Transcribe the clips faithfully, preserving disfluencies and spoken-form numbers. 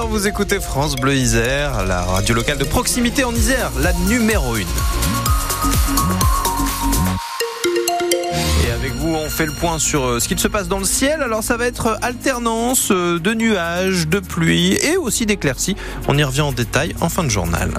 heures, vous écoutez France Bleu Isère, la radio locale de proximité en Isère, la numéro une. Et avec vous, on fait le point sur ce qu'il se passe dans le ciel. Alors ça va être alternance de nuages, de pluie et aussi d'éclaircies. On y revient en détail en fin de journal.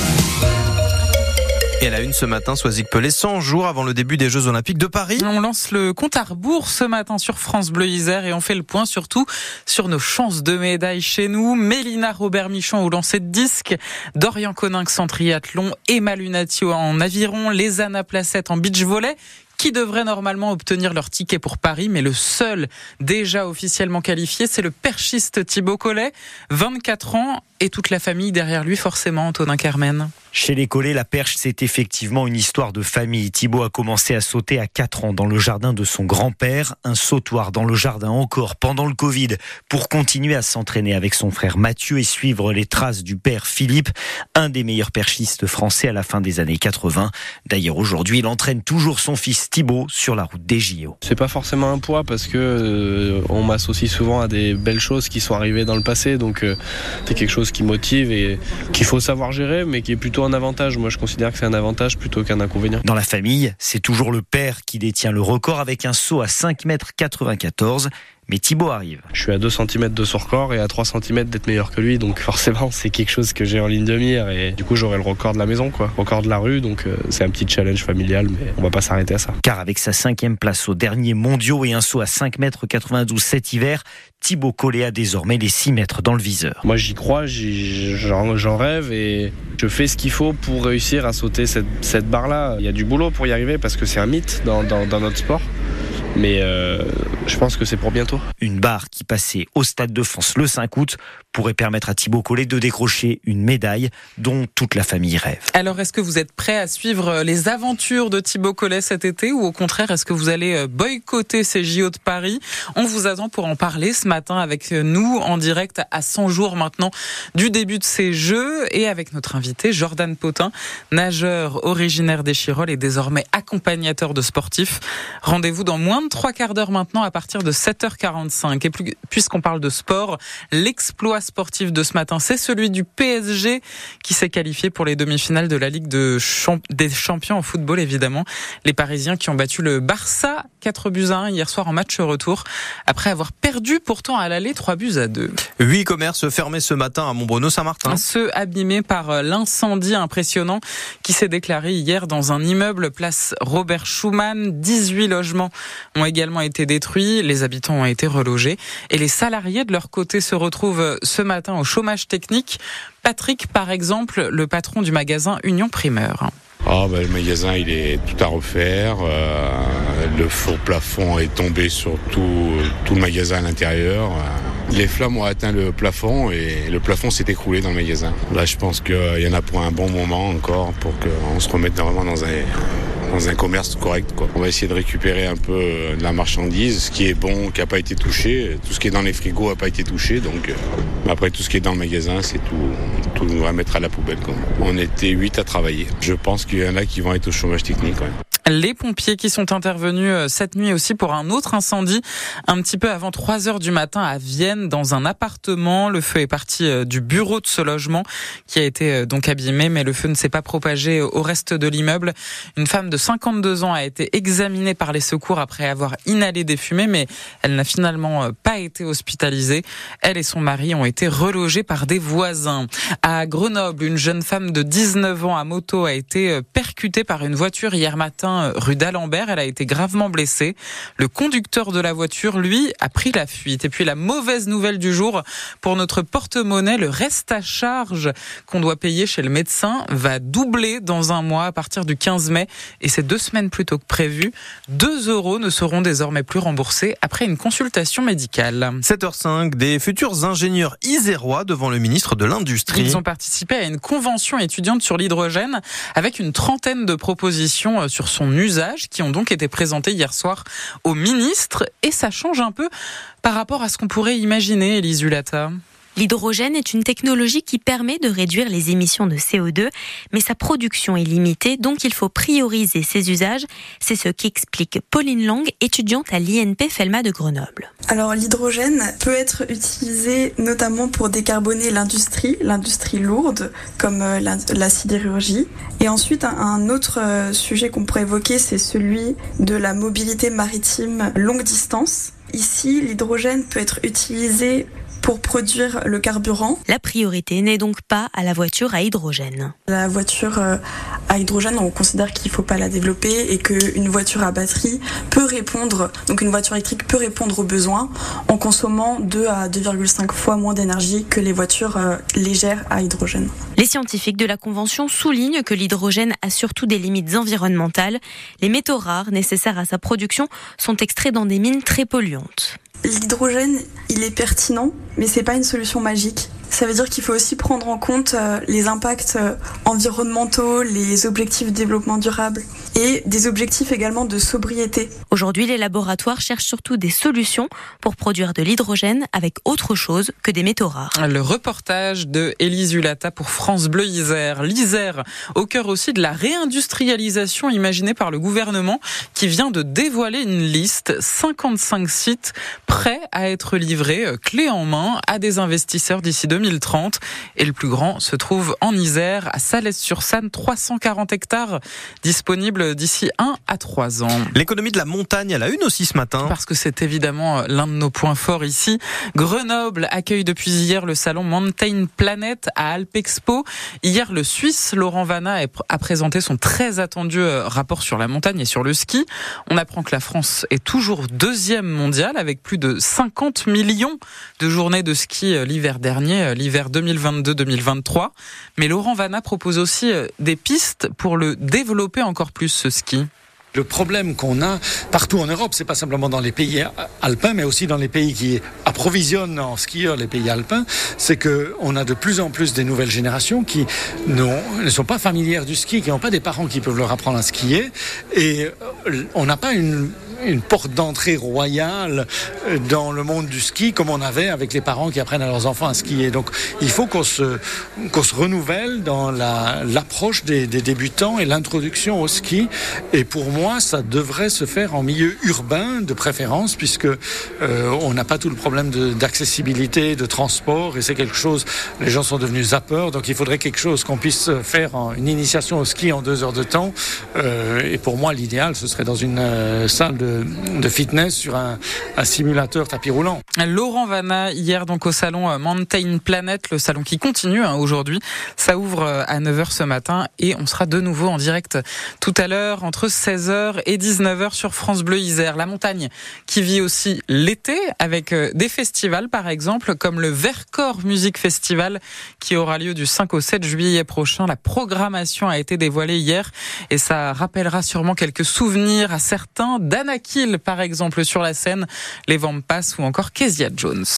Et à la une ce matin, Soisic Pelé, cent jours avant le début des Jeux Olympiques de Paris. On lance le compte à rebours ce matin sur France Bleu Isère et on fait le point surtout sur nos chances de médailles chez nous. Mélina Robert-Michon au lancer de disque, Dorian Coninx en triathlon, Emma Lunati en aviron, Lézana Placette en beach volley, qui devraient normalement obtenir leur ticket pour Paris, mais le seul déjà officiellement qualifié, c'est le perchiste Thibaut Collet, vingt-quatre ans, et toute la famille derrière lui forcément, Antonin Carmen. Chez les Collet, la perche, c'est effectivement une histoire de famille. Thibaut a commencé à sauter à quatre ans dans le jardin de son grand-père, un sautoir dans le jardin encore pendant le Covid, pour continuer à s'entraîner avec son frère Mathieu et suivre les traces du père Philippe, un des meilleurs perchistes français à la fin des années quatre-vingts. D'ailleurs, aujourd'hui, il entraîne toujours son fils Thibaut sur la route des J O. C'est pas forcément un poids parce que euh, on m'associe souvent à des belles choses qui sont arrivées dans le passé, donc euh, c'est quelque chose qui motive et qu'il faut savoir gérer, mais qui est plutôt un avantage. Moi, je considère que c'est un avantage plutôt qu'un inconvénient. Dans la famille, c'est toujours le père qui détient le record avec un saut à cinq mètres quatre-vingt-quatorze. Mais Thibaut arrive. Je suis à deux centimètres de son record et à trois centimètres d'être meilleur que lui, donc forcément c'est quelque chose que j'ai en ligne de mire et du coup j'aurai le record de la maison, quoi, record de la rue, donc euh, c'est un petit challenge familial, mais on va pas s'arrêter à ça. Car avec sa cinquième place aux derniers mondiaux et un saut à cinq mètres quatre-vingt-douze cet hiver, Thibaut Collet a désormais les six mètres dans le viseur. Moi j'y crois, j'y, j'en, j'en rêve et je fais ce qu'il faut pour réussir à sauter cette, cette barre-là. Il y a du boulot pour y arriver parce que c'est un mythe dans, dans, dans notre sport. Mais euh, je pense que c'est pour bientôt. Une barre qui passait au Stade de France le cinq août pourrait permettre à Thibaut Collet de décrocher une médaille dont toute la famille rêve. Alors, est-ce que vous êtes prêt à suivre les aventures de Thibaut Collet cet été ou au contraire, est-ce que vous allez boycotter ces J O de Paris ? On vous attend pour en parler ce matin avec nous en direct à cent jours maintenant du début de ces Jeux et avec notre invité Jordan Potin, nageur originaire d'Échirolles et désormais accompagnateur de sportifs. Rendez-vous dans moins de trois quarts d'heure maintenant à partir de sept heures quarante-cinq. Et plus, puisqu'on parle de sport, l'exploit sportif de ce matin, c'est celui du P S G qui s'est qualifié pour les demi-finales de la Ligue de champ- des champions en football, évidemment. Les Parisiens qui ont battu le Barça quatre buts à un hier soir en match retour, après avoir perdu pourtant à l'aller trois buts à deux. Huit commerces fermés ce matin à Montbreneau-Saint-Martin. Ceux abîmés par l'incendie impressionnant qui s'est déclaré hier dans un immeuble place Robert Schuman. dix-huit logements ont également été détruits, les habitants ont été relogés et les salariés de leur côté se retrouvent ce matin au chômage technique. Patrick, par exemple, le patron du magasin Union Primeur. Ah bah, le magasin il est tout à refaire, euh, le faux plafond est tombé sur tout, tout le magasin à l'intérieur. Les flammes ont atteint le plafond et le plafond s'est écroulé dans le magasin. Là je pense qu'il y en a pour un bon moment encore pour qu'on se remette vraiment dans un, dans un commerce correct, quoi. On va essayer de récupérer un peu de la marchandise, ce qui est bon, qui n'a pas été touché. Tout ce qui est dans les frigos n'a pas été touché, donc euh, après tout ce qui est dans le magasin, c'est tout, tout on va mettre à la poubelle, quoi. On était huit à travailler. Je pense qu'il y en a qui vont être au chômage technique, ouais. Les pompiers qui sont intervenus cette nuit aussi pour un autre incendie, un petit peu avant trois heures du matin à Vienne, dans un appartement. Le feu est parti du bureau de ce logement qui a été donc abîmé, mais le feu ne s'est pas propagé au reste de l'immeuble. Une femme de cinquante-deux ans a été examinée par les secours après avoir inhalé des fumées, mais elle n'a finalement pas été hospitalisée. Elle et son mari ont été relogés par des voisins. À Grenoble, une jeune femme de dix-neuf ans à moto a été percutée par une voiture hier matin rue d'Alembert. Elle a été gravement blessée. Le conducteur de la voiture, lui, a pris la fuite. Et puis la mauvaise nouvelle du jour, pour notre porte-monnaie, le reste à charge qu'on doit payer chez le médecin va doubler dans un mois à partir du quinze mai. Et c'est deux semaines plus tôt que prévu. deux euros ne seront désormais plus remboursés après une consultation médicale. sept heures cinq, des futurs ingénieurs isérois devant le ministre de l'Industrie. Ils ont participé à une convention étudiante sur l'hydrogène avec une trentaine de propositions sur son usage qui ont donc été présentées hier soir au ministre et ça change un peu par rapport à ce qu'on pourrait imaginer, Élise Hulata. L'hydrogène est une technologie qui permet de réduire les émissions de C O deux, mais sa production est limitée, donc il faut prioriser ses usages. C'est ce qu'explique Pauline Lang, étudiante à l'I N P Felma de Grenoble. Alors l'hydrogène peut être utilisé notamment pour décarboner l'industrie, l'industrie lourde, comme la, la sidérurgie. Et ensuite, un autre sujet qu'on pourrait évoquer, c'est celui de la mobilité maritime longue distance. Ici, l'hydrogène peut être utilisé pour produire le carburant. La priorité n'est donc pas à la voiture à hydrogène. La voiture à hydrogène, on considère qu'il ne faut pas la développer et qu'une voiture à batterie peut répondre, donc une voiture électrique peut répondre aux besoins en consommant deux à deux virgule cinq fois moins d'énergie que les voitures légères à hydrogène. Les scientifiques de la Convention soulignent que l'hydrogène a surtout des limites environnementales. Les métaux rares nécessaires à sa production sont extraits dans des mines très polluantes. L'hydrogène, il est pertinent, mais c'est pas une solution magique. Ça veut dire qu'il faut aussi prendre en compte les impacts environnementaux, les objectifs de développement durable et des objectifs également de sobriété. Aujourd'hui, les laboratoires cherchent surtout des solutions pour produire de l'hydrogène avec autre chose que des métaux rares. Le reportage de Élise Hulata pour France Bleu Isère. L'Isère, au cœur aussi de la réindustrialisation imaginée par le gouvernement qui vient de dévoiler une liste, cinquante-cinq sites prêts à être livrés clé en main à des investisseurs d'ici deux mille trente. Et le plus grand se trouve en Isère, à Salles-sur-Sanne, trois cent quarante hectares disponibles d'ici un à trois ans. L'économie de la montagne à la une aussi ce matin. Parce que c'est évidemment l'un de nos points forts ici. Grenoble accueille depuis hier le salon Mountain Planet à Alpexpo. Hier, le Suisse Laurent Vanna a présenté son très attendu rapport sur la montagne et sur le ski. On apprend que la France est toujours deuxième mondiale avec plus de cinquante millions de journées de ski l'hiver dernier, l'hiver deux mille vingt-deux deux mille vingt-trois. Mais Laurent Vanna propose aussi des pistes pour le développer encore plus, ce ski. Le problème qu'on a partout en Europe, c'est pas simplement dans les pays alpins, mais aussi dans les pays qui approvisionnent en skieurs les pays alpins, c'est que on a de plus en plus des nouvelles générations qui ne sont pas familières du ski, qui n'ont pas des parents qui peuvent leur apprendre à skier, et on n'a pas une une porte d'entrée royale dans le monde du ski comme on avait avec les parents qui apprennent à leurs enfants à skier. Donc il faut qu'on se, qu'on se renouvelle dans la, l'approche des, des débutants et l'introduction au ski. Et pour moi, ça devrait se faire en milieu urbain de préférence, puisque euh, on n'a pas tout le problème de, d'accessibilité, de transport, et c'est quelque chose, les gens sont devenus zappeurs, donc il faudrait quelque chose qu'on puisse faire, en, une initiation au ski en deux heures de temps. Euh, et pour moi, l'idéal, ce serait dans une euh, salle de de fitness sur un, un simulateur tapis roulant. Laurent Vanna, hier donc au salon Mountain Planet, le salon qui continue hein, aujourd'hui. Ça ouvre à neuf heures ce matin et on sera de nouveau en direct tout à l'heure entre seize heures et dix-neuf heures sur France Bleu Isère. La montagne qui vit aussi l'été avec des festivals par exemple comme le Vercors Music Festival qui aura lieu du cinq au sept juillet prochain. La programmation a été dévoilée hier et ça rappellera sûrement quelques souvenirs à certains d'Anna Kiel, par exemple, sur la scène, les Vampas ou encore Kezia Jones.